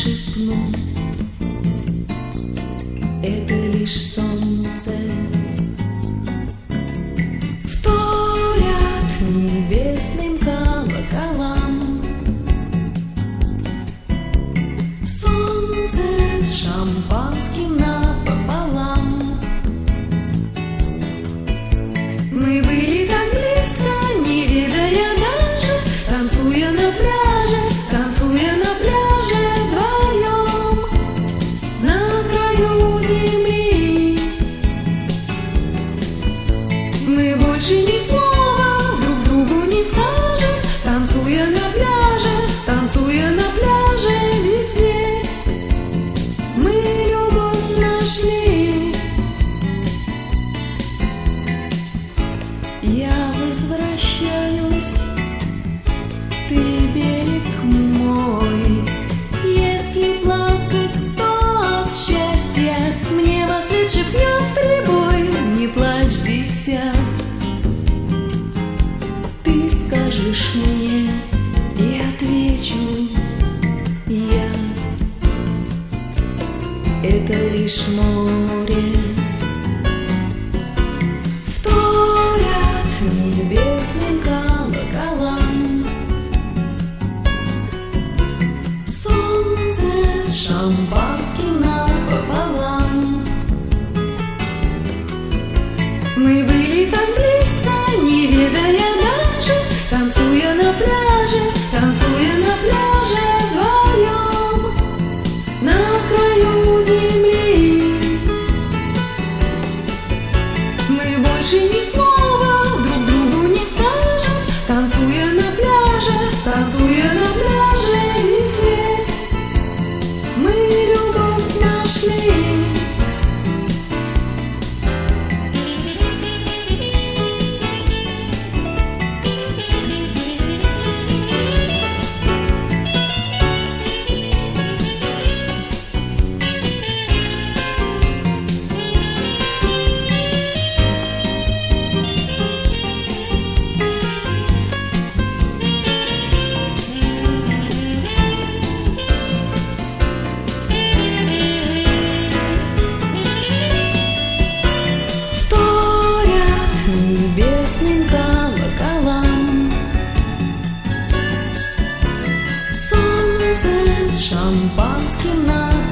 шепну, это лишь солнце. Вторят небесным колоколам. Солнце с шампанским напополам. Мы были так близко, не ведая даже, танцуя на пляже вдвоем на краю земли. Мы больше ни слова друг другу не скажем, танцуя на пляже, ведь здесь мы любовь нашли. Я возвращаюсь, ты берег мой. Если плакать, то от счастья, мне во след шепнет прибой. Не плачь, дитя, ты скажешь мне, и отвечу я. Это лишь море. Небесным колоколам. Солнце с шампанским напополам. Мы были так близко, не ведая даже, танцуя на пляже вдвоем на краю земли. Мы больше ни слова друг другу не скажем, танцуя на пляже, ведь здесь мы любовь нашли. Небесным колоколам. Солнце с шампанским на